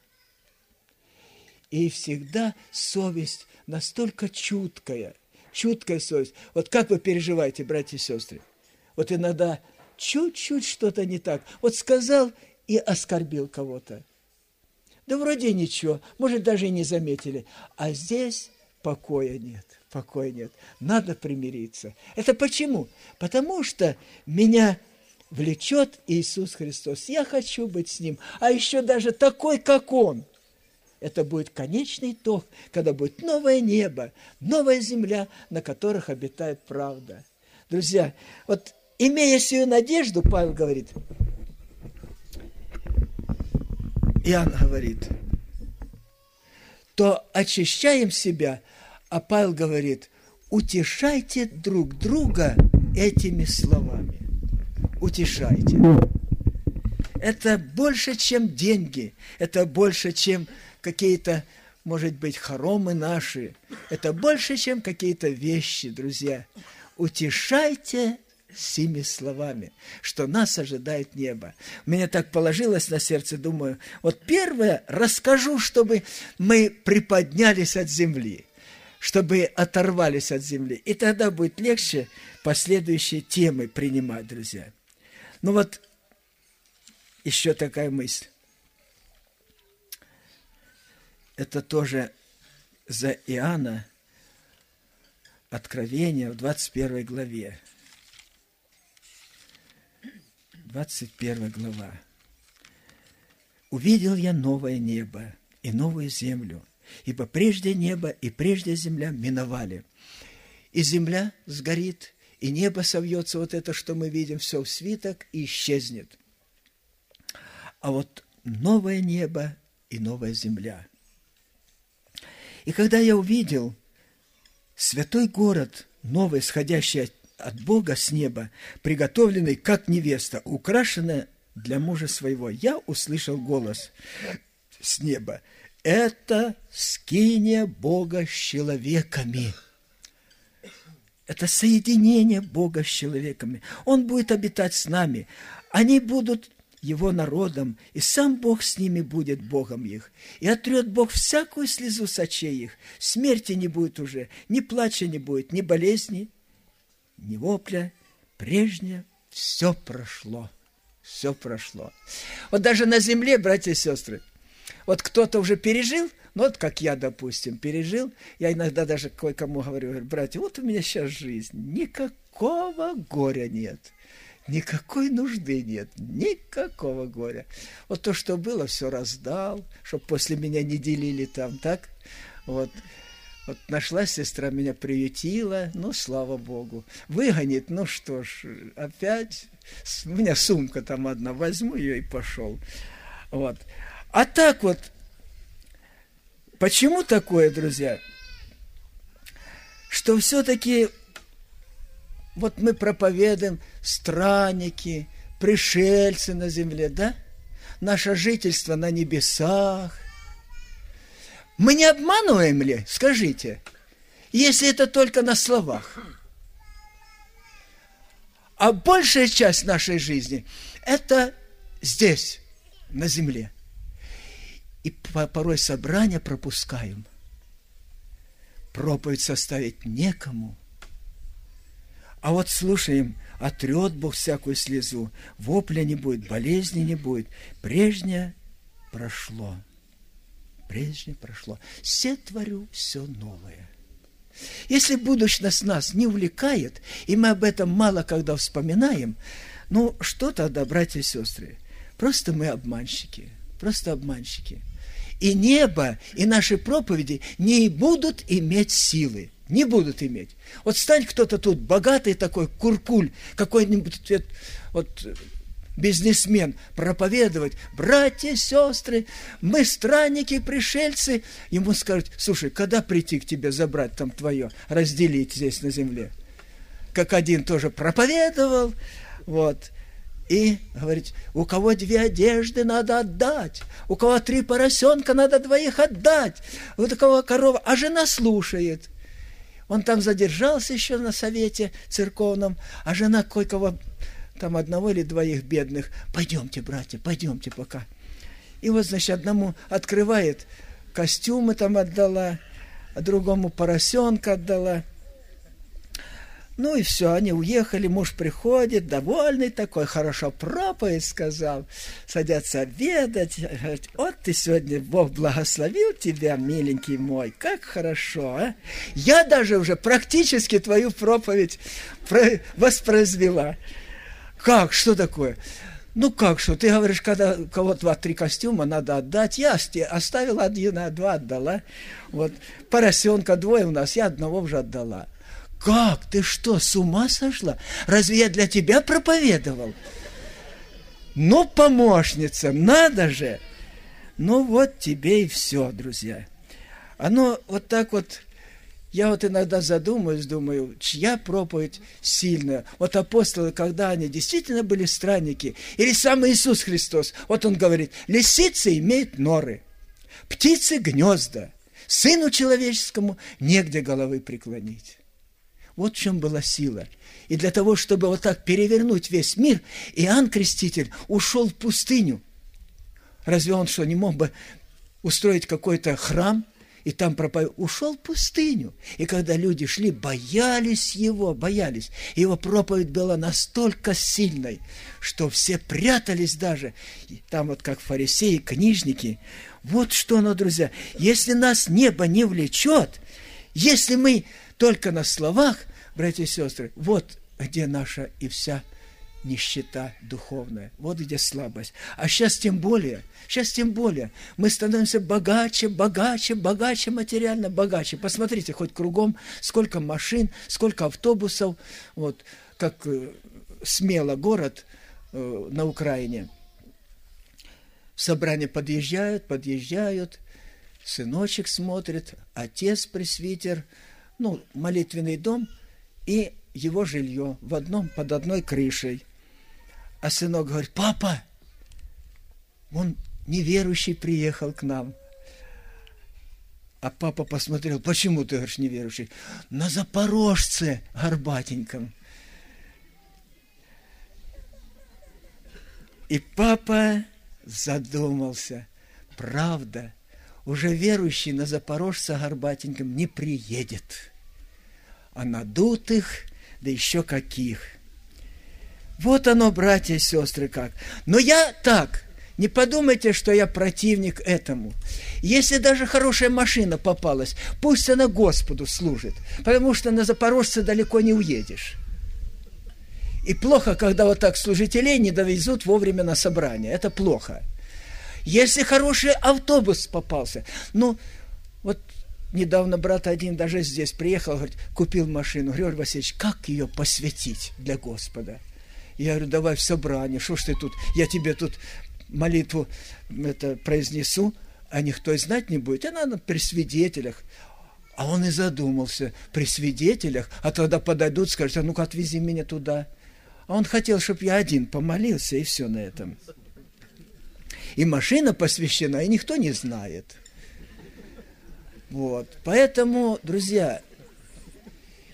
И всегда совесть настолько чуткая совесть. Вот как вы переживаете, братья и сестры? Вот иногда чуть-чуть что-то не так. Вот сказал и оскорбил кого-то. Да вроде ничего, может, даже и не заметили. А здесь покоя нет. Надо примириться. Это почему? Потому что меня влечет Иисус Христос. Я хочу быть с Ним. А еще даже такой, как Он. Это будет конечный итог, когда будет новое небо, новая земля, на которых обитает правда. Друзья, вот имея сию надежду, Павел говорит, Иоанн говорит, то очищаем себя, а Павел говорит, утешайте друг друга этими словами. Утешайте. Это больше, чем деньги, это больше, чем какие-то, может быть, хоромы наши. Это больше, чем какие-то вещи, друзья. Утешайте сими словами, что нас ожидает небо. Мне так положилось на сердце, думаю, вот первое расскажу, чтобы мы приподнялись от земли, чтобы оторвались от земли. И тогда будет легче последующие темы принимать, друзья. Ну вот, еще такая мысль. Это тоже за Иоанна, Откровение в 21 главе. 21 глава. «Увидел я новое небо и новую землю, ибо прежде небо и прежде земля миновали. И земля сгорит, и небо совьется, вот это, что мы видим, все в свиток, и исчезнет. А вот новое небо и новая земля». И когда я увидел святой город, новый, сходящий от Бога с неба, приготовленный, как невеста, украшенная для мужа своего, я услышал голос с неба. Это скиния Бога с человеками. Это соединение Бога с человеками. Он будет обитать с нами. Они будут Его народом, и сам Бог с ними будет Богом их. И отрет Бог всякую слезу с очей их. Смерти не будет уже, ни плача не будет, ни болезни, ни вопля. Прежнее все прошло. Все прошло. Вот даже на земле, братья и сестры, вот кто-то уже пережил, ну вот как я, допустим, пережил, я иногда даже кое-кому говорю, братья, вот у меня сейчас жизнь, никакого горя нет. Никакой нужды нет, никакого горя. Вот то, что было, все раздал, чтобы после меня не делили там, так? Вот нашла сестра, меня приютила, ну, слава Богу. Выгонит, ну что ж, опять, у меня сумка там одна, возьму ее и пошел. Вот. А так вот, почему такое, друзья? Что все-таки... Вот мы проповедуем странники, пришельцы на земле, да? Наше жительство на небесах. Мы не обманываем ли? Скажите. если это только на словах. А большая часть нашей жизни – это здесь, на земле. И порой собрания пропускаем. Проповедь составить некому. А вот слушаем, отрет Бог всякую слезу, вопля не будет, болезни не будет. Прежнее прошло. Прежнее прошло. Все творю все новое. Если будущность нас не увлекает, и мы об этом мало когда вспоминаем, ну, что тогда, братья и сестры? Просто мы обманщики. Просто обманщики. И небо, и наши проповеди не будут иметь силы. Не будут иметь. Вот стань кто-то тут богатый такой, куркуль, какой-нибудь вот бизнесмен, проповедовать: братья, сестры, мы странники, пришельцы. Ему скажут: слушай, когда прийти к тебе забрать там твое, разделить здесь на земле? Как один тоже проповедовал, вот. И говорит: у кого 2 одежды, надо отдать, у кого 3 поросенка, надо 2 отдать, у кого корова, а жена слушает. Он там задержался еще на совете церковном, а жена кое-кого, там 1 или 2 бедных: пойдемте, братья, пойдемте пока. И вот, значит, одному открывает, костюмы там отдала, а другому поросенка отдала. Ну и все, они уехали, муж приходит, довольный такой, хорошо проповедь сказал, садятся обедать, говорит: вот ты сегодня, Бог благословил тебя, миленький мой, как хорошо, а? Я даже уже практически твою проповедь воспроизвела. Как, что такое? Ну как что, ты говоришь, когда у кого 2-3 костюма надо отдать, я оставила 1, а 2 отдала, вот, поросенка 2 у нас, я 1 уже отдала. Как? Ты что, с ума сошла? Разве я для тебя проповедовал? Ну, помощница, надо же! Ну, вот тебе и все, друзья. Оно вот так вот, я вот иногда задумаюсь, думаю, чья проповедь сильная. Вот апостолы, когда они действительно были странники, или сам Иисус Христос, вот он говорит: лисицы имеют норы, птицы гнезда, сыну человеческому негде головы преклонить. Вот в чем была сила. И для того, чтобы вот так перевернуть весь мир, Иоанн Креститель ушел в пустыню. Разве он что, не мог бы устроить какой-то храм и там проповедовать? Ушел в пустыню. И когда люди шли, боялись его, боялись. Его проповедь была настолько сильной, что все прятались даже. И там вот как фарисеи, книжники. Вот что оно, друзья. Если нас небо не влечет, если мы только на словах, братья и сестры, вот где наша и вся нищета духовная, вот где слабость. А сейчас тем более, мы становимся богаче, богаче, богаче, материально богаче. Посмотрите, хоть кругом, сколько машин, сколько автобусов, вот, как Смела, город на Украине. В собрание подъезжают, сыночек смотрит, отец пресвитер, ну, молитвенный дом и его жилье под одной крышей. А сынок говорит: папа, он неверующий приехал к нам. А папа посмотрел: почему ты, говоришь, неверующий? На запорожце горбатеньком. И папа задумался: правда, уже верующий на запорожца горбатеньком не приедет. А надутых, да еще каких. Вот оно, братья и сестры, как. Но я так, не подумайте, что я противник этому. Если даже хорошая машина попалась, пусть она Господу служит, потому что на запорожце далеко не уедешь. И плохо, когда вот так служителей не довезут вовремя на собрание. Это плохо. Если хороший автобус попался, ну, вот недавно брат один даже здесь приехал, говорит, купил машину. Григорий Васильевич, как ее посвятить для Господа? Я говорю, давай в собрание, что ж ты тут, я тебе тут молитву произнесу, а никто и знать не будет. Она при свидетелях. А он и задумался, при свидетелях, а тогда подойдут, скажут, а ну-ка отвези меня туда. А он хотел, чтобы я один помолился, и все на этом. И машина посвящена, и никто не знает. Вот. Поэтому, друзья,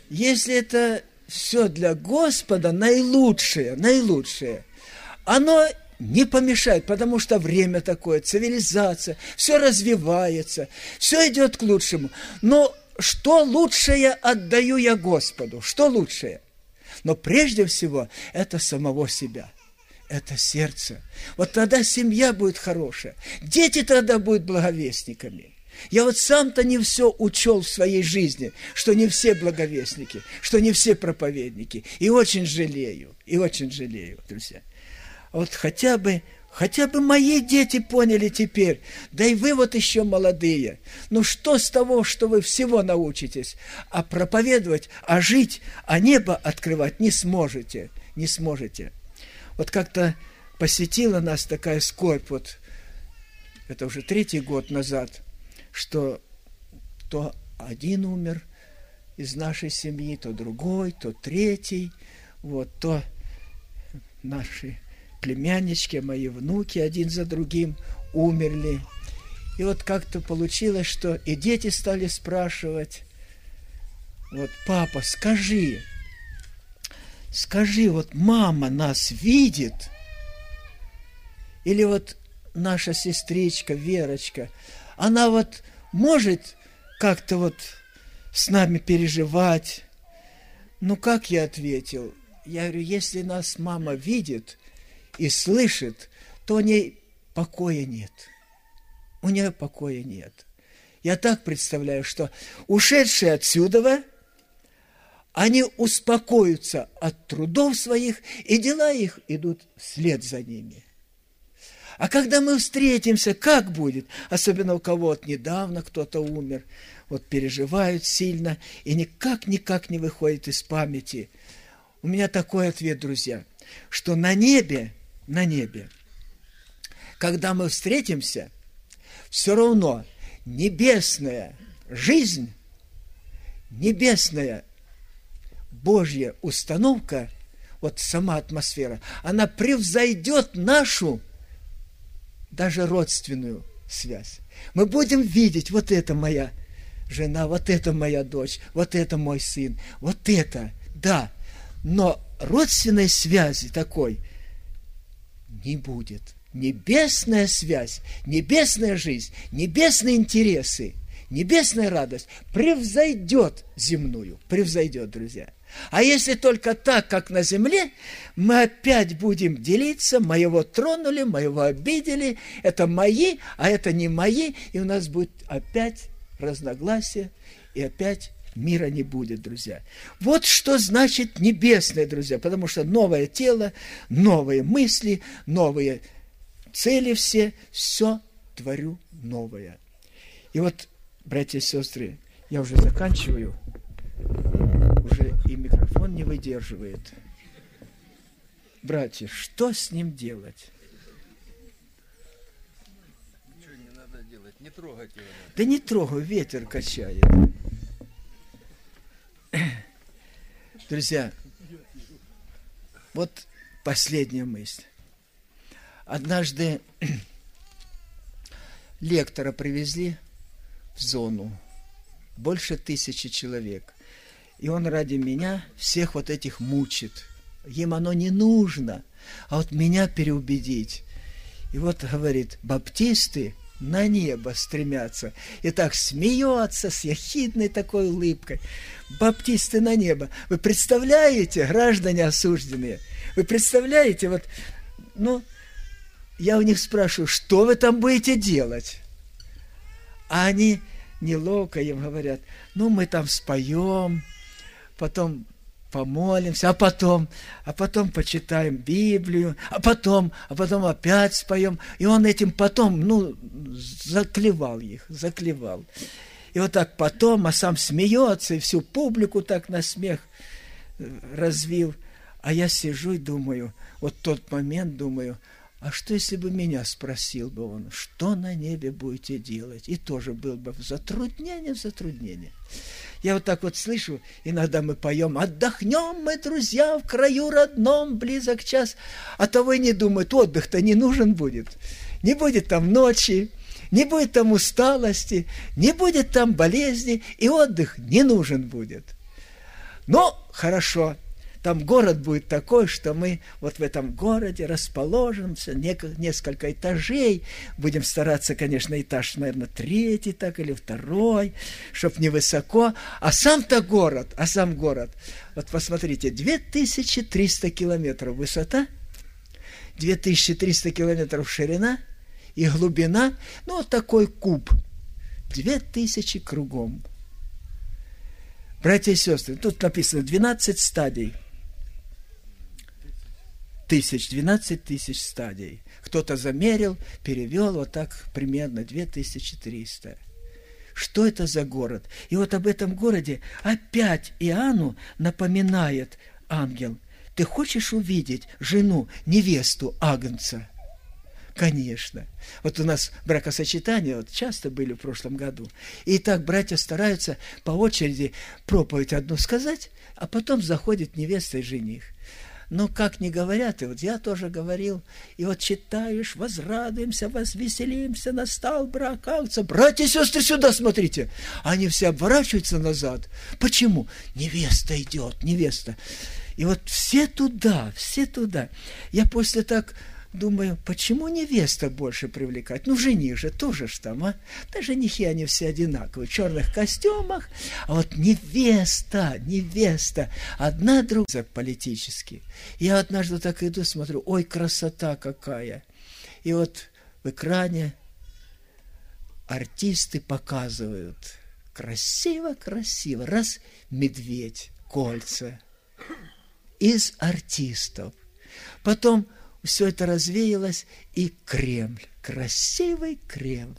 если это все для Господа, наилучшее, оно не помешает, потому что время такое, цивилизация, все развивается, все идет к лучшему. Но что лучшее отдаю я Господу? Что лучшее? Но прежде всего это самого себя, это сердце. Вот тогда семья будет хорошая, дети тогда будут благовестниками. Я вот сам-то не все учел в своей жизни, что не все благовестники, что не все проповедники. И очень жалею, друзья. Вот хотя бы мои дети поняли теперь, да и вы вот еще молодые. Ну что с того, что вы всего научитесь, а проповедовать, а жить, а небо открывать не сможете. Вот как-то посетила нас такая скорбь, вот это уже 3-й год назад, что то один умер из нашей семьи, то другой, то третий, вот, то наши племяннички, мои внуки один за другим умерли. И вот как-то получилось, что и дети стали спрашивать, вот, папа, скажи, вот мама нас видит? Или вот наша сестричка Верочка, она вот может как-то вот с нами переживать? Ну, как я ответил? Я говорю, если нас мама видит и слышит, то у ней покоя нет. У нее покоя нет. Я так представляю, что ушедшие отсюда, они успокоятся от трудов своих, и дела их идут вслед за ними. А когда мы встретимся, как будет? Особенно у кого вот недавно кто-то умер, вот переживают сильно, и никак не выходит из памяти. У меня такой ответ, друзья, что на небе, когда мы встретимся, все равно небесная жизнь, небесная Божья установка, вот сама атмосфера, она превзойдет нашу даже родственную связь. Мы будем видеть, вот это моя жена, вот это моя дочь, вот это мой сын, вот это, да. Но родственной связи такой не будет. Небесная связь, небесная жизнь, небесные интересы, небесная радость превзойдет земную, превзойдет, друзья. А если только так, как на земле, мы опять будем делиться, моего тронули, моего обидели, это мои, а это не мои, и у нас будет опять разногласия, и опять мира не будет, друзья. Вот что значит небесное, друзья, потому что новое тело, новые мысли, новые цели все творю новое. И вот, братья и сестры, я уже заканчиваю, уже и микрофон не выдерживает. Братья, что с ним делать? Ничего не надо делать, не трогать его. Да не трогаю, ветер качает. Друзья, вот последняя мысль. Однажды лектора привезли в зону, больше 1000 человек. И он ради меня всех вот этих мучит. Им оно не нужно, а вот меня переубедить. И вот говорит, баптисты на небо стремятся. И так смеется с ехидной такой улыбкой. Баптисты на небо. Вы представляете, граждане осужденные? Вы представляете, вот, ну, я у них спрашиваю, что вы там будете делать? А они неловко им говорят, ну, мы там споем, потом помолимся, а потом почитаем Библию, а потом опять споем. И он этим потом, заклевал их. И вот так потом, а сам смеется, и всю публику так на смех развил. А я сижу и думаю, вот тот момент думаю, а что, если бы меня спросил бы он, что на небе будете делать? И тоже был бы в затруднение. Я вот так вот слышу, иногда мы поем, отдохнем мы, друзья, в краю родном, близок час. А того и не думают, отдых-то не нужен будет. Не будет там ночи, не будет там усталости, не будет там болезни, и отдых не нужен будет. Ну, хорошо. Там город будет такой, что мы вот в этом городе расположимся, несколько этажей. Будем стараться, конечно, этаж, наверное, 3 так или 2, чтоб невысоко. А сам город, вот посмотрите, 2300 километров высота, 2300 километров ширина и глубина, ну, вот такой куб, 2000 кругом. Братья и сестры, тут написано 12 стадий. 12 тысяч стадий. Кто-то замерил, перевел, вот так примерно 2300. Что это за город? И вот об этом городе опять Иоанну напоминает ангел. Ты хочешь увидеть жену, невесту Агнца? Конечно. Вот у нас бракосочетания вот часто были в прошлом году. И так братья стараются по очереди проповедь одну сказать, а потом заходит невеста и жених. Но как не говорят, и вот я тоже говорил, и вот читаешь, возрадуемся, возвеселимся, настал брак Агнца. Братья и сестры, сюда смотрите. Они все оборачиваются назад. Почему? Невеста идет, невеста. И вот все туда, все туда. Я после так думаю, почему невеста больше привлекает? Ну, жених же тоже ж там, а? Да женихи, они все одинаковые, в черных костюмах. А вот невеста, одна другая политически. Я однажды так иду, смотрю, ой, красота какая. И вот в экране артисты показывают. Красиво, красиво. Раз медведь, кольца. Из артистов. Потом все это развеялось, и Кремль, красивый Кремль.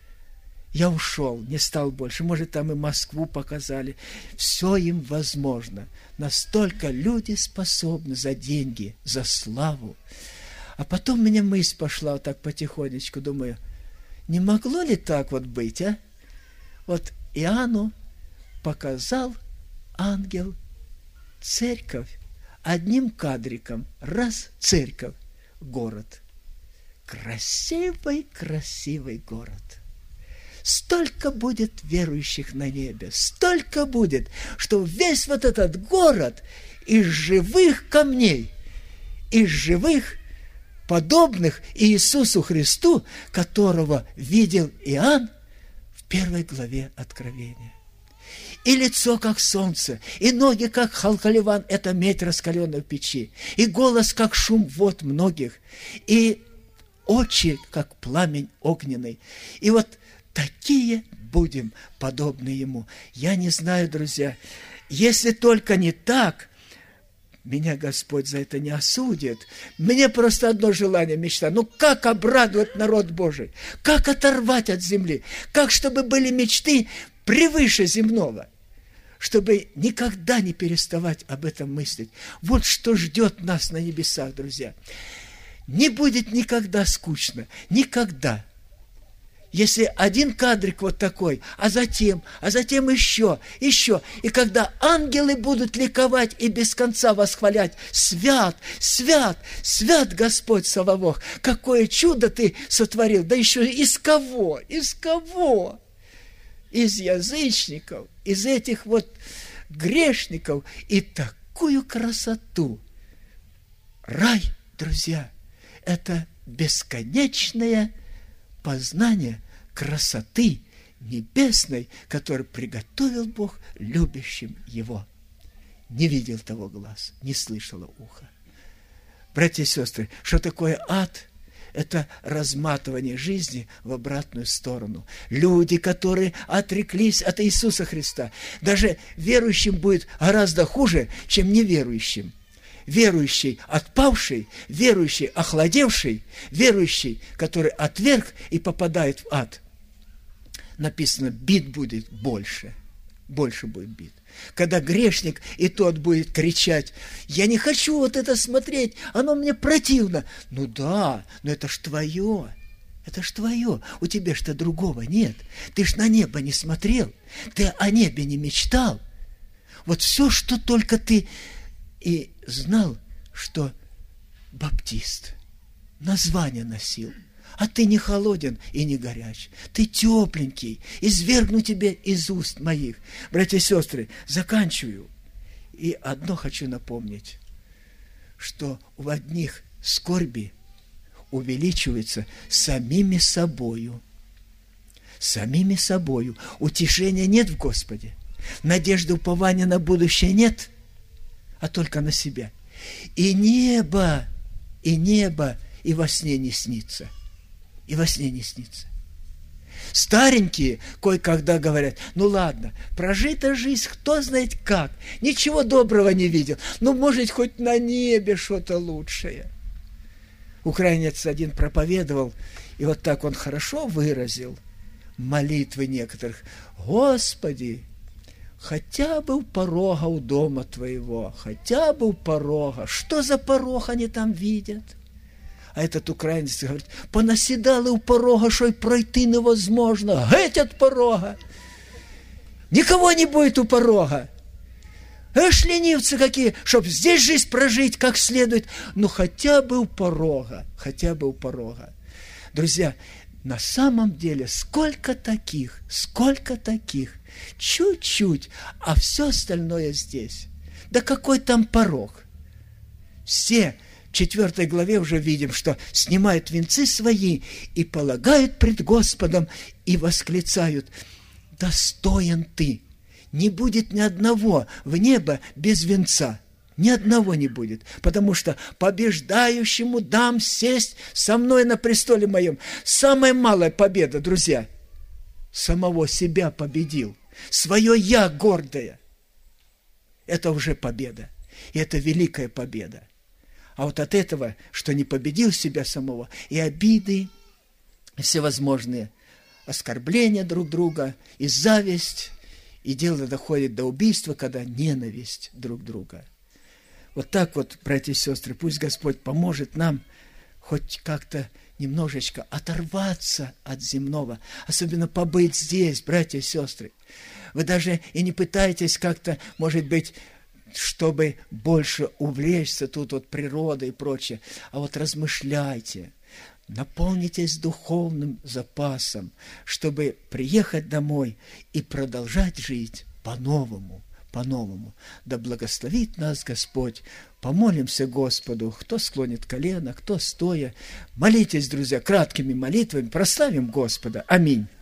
Я ушел, не стал больше. Может, там и Москву показали. Все им возможно. Настолько люди способны за деньги, за славу. А потом у меня мысль пошла вот так потихонечку. Думаю, не могло ли так вот быть, а? Вот Иоанну показал ангел церковь. Одним кадриком. Раз, церковь. Город. Красивый, красивый город. Столько будет верующих на небе, столько будет, что весь вот этот город из живых камней, из живых, подобных Иисусу Христу, которого видел Иоанн в 1 главе Откровения. И лицо, как солнце, и ноги, как халкаливан, это медь, раскаленная в печи, и голос, как шум вод многих, и очи, как пламень огненный. И вот такие будем подобны Ему. Я не знаю, друзья, если только не так, меня Господь за это не осудит. Мне просто одно желание, мечта. Ну, как обрадовать народ Божий? Как оторвать от земли? Как, чтобы были мечты превыше земного? Чтобы никогда не переставать об этом мыслить. Вот что ждет нас на небесах, друзья. Не будет никогда скучно. Никогда. Если один кадрик вот такой, а затем еще. И когда ангелы будут ликовать и без конца восхвалять: свят, свят, свят Господь Саваоф, какое чудо ты сотворил, да еще из кого? Из кого? Из язычников, из этих вот грешников, и такую красоту. Рай, друзья, это бесконечное познание красоты небесной, которую приготовил Бог любящим Его. Не видел того глаз, не слышало ухо. Братья и сестры, что такое ад? Это разматывание жизни в обратную сторону. Люди, которые отреклись от Иисуса Христа. Даже верующим будет гораздо хуже, чем неверующим. Верующий отпавший, верующий охладевший, верующий, который отверг и попадает в ад. Написано, бит будет больше. Больше будет бит. Когда грешник и тот будет кричать: я не хочу вот это смотреть, оно мне противно. Ну да, но это ж твое. Это ж твое. У тебя ж-то другого нет. Ты ж на небо не смотрел. Ты о небе не мечтал. Вот все, что только ты и знал, что баптист, название носил. А ты не холоден и не горяч. Ты тепленький. Извергну тебе из уст моих. Братья и сестры, заканчиваю. И одно хочу напомнить, что у одних скорби увеличивается самими собою. Самими собою. Утешения нет в Господе. Надежды, упования на будущее нет, а только на себя. И небо и во сне не снится. И во сне не снится. Старенькие кое-когда говорят: ну ладно, прожита жизнь, кто знает как, ничего доброго не видел, ну, может, хоть на небе что-то лучшее. Украинец один проповедовал, и вот так он хорошо выразил молитвы некоторых: Господи, хотя бы у порога у дома Твоего, хотя бы у порога. Что за порог они там видят? А этот украинец говорит: понаседали у порога, що й пройти невозможно. Геть от порога. Никого не будет у порога. Эш, ленивцы какие, чтоб здесь жизнь прожить как следует. Ну, хотя бы у порога, хотя бы у порога. Друзья, на самом деле, сколько таких, чуть-чуть, а все остальное здесь. Да какой там порог? Все в 4 главе уже видим, что снимают венцы свои и полагают пред Господом и восклицают: достоин Ты. Не будет ни одного в небо без венца. Ни одного не будет. Потому что побеждающему дам сесть со мной на престоле моем. Самая малая победа, друзья. Самого себя победил. Свое «я» гордое. Это уже победа. И это великая победа. А вот от этого, что не победил себя самого, и обиды, и всевозможные оскорбления друг друга, и зависть, и дело доходит до убийства, когда ненависть друг друга. Вот так вот, братья и сестры, пусть Господь поможет нам хоть как-то немножечко оторваться от земного, особенно побыть здесь, братья и сестры. Вы даже и не пытаетесь как-то, может быть, чтобы больше увлечься тут вот природой и прочее, а вот размышляйте, наполнитесь духовным запасом, чтобы приехать домой и продолжать жить по-новому. Да благословит нас Господь. Помолимся Господу, кто склонит колено, кто стоя. Молитесь, друзья, краткими молитвами, прославим Господа. Аминь.